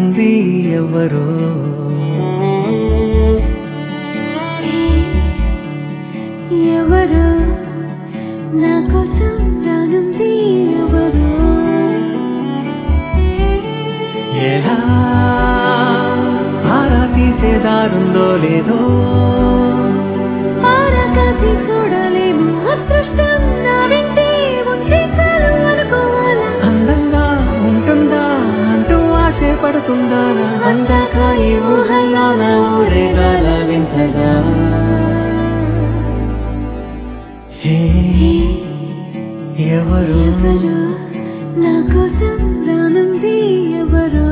రానుంది ఎవరో ఎవరో నా కోసం రానుంది ఎవరో ఎలా ఆరా తీసేదారుందో లేదో ఆరా కాసి చూడలేము అదృష్టం నా వెంటే ఉంటే చాలు అనుకోవాలా అందంగా ఉంటుందా అంటూ ఆశే పడుతుందా అందాక ఈ ఊహల్లో నా ఊరేగాల వింతగా ఎవరు నా కోసం రానుంది ఎవరో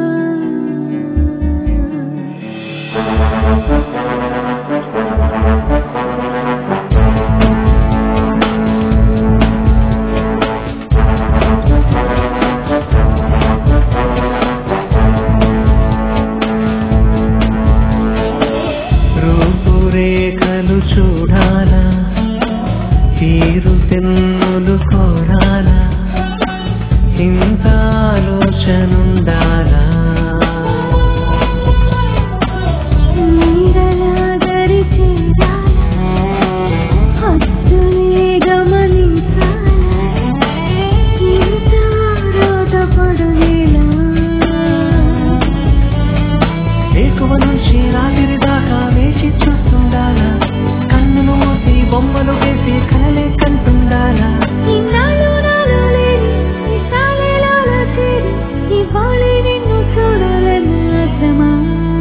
రూపురేఖలు చూడాలా తీరు తెన్నులు కోరాలా ఇంత ఆలోచనుండాలా నీడలాదరి చేరాలా హద్దులే గమనించాలా ఇంత రోదపడునేలా ఎక్కువ నుంచి రాత్రి దాకా వేచి చూస్తుండాలా కన్నులు మూసి బొమ్మలు వేసి కలలే కంటుండాలా ఇన్నాళ్ళు నాలో లేని విశాలేలాల చేరి ఇవాళే నిన్ను చూడాలన్న ఆశమా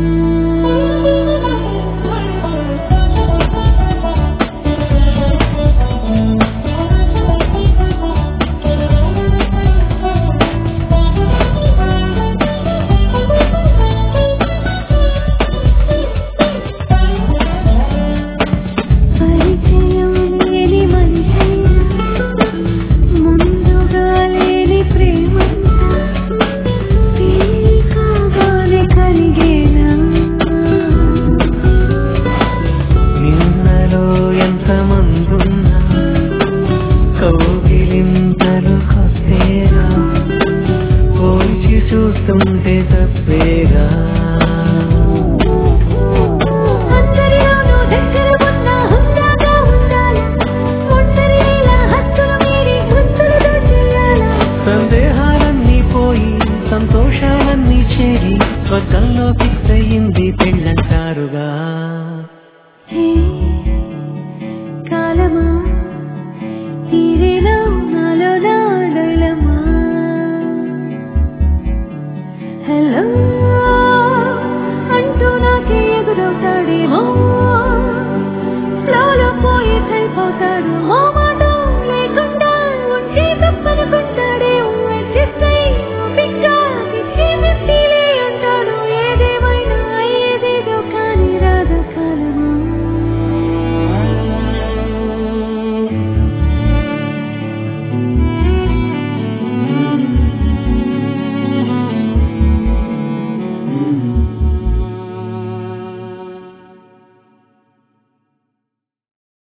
పరిచయం లేని మనిషైనా ముందుగా లేని ప్రేమంతా తేలికగానే కలిగేనా నిన్నలో ఎంతమందున్నా కౌగిలింతలు కొత్తేగా పోల్చి చూస్తుంటే తప్పేగా అందరిలోనూ దగ్గర ఉన్న హుందాగా ఉండాలి ఒంటరిలా హద్దులు మీరి ముద్దులుగా చేయాలా సందేహాలన్నీ పోయి సంతోషాలన్నీ చేరి స్వర్గంలో ఫిక్స్ అయ్యింది పెళ్ళంటారుగా హే కాలమా తీరేనా నాలో నా డైలమా హలో అంటూ నాకే ఎదురవుతాడేమో ఫ్లోలో పోయి అయిపోతాడు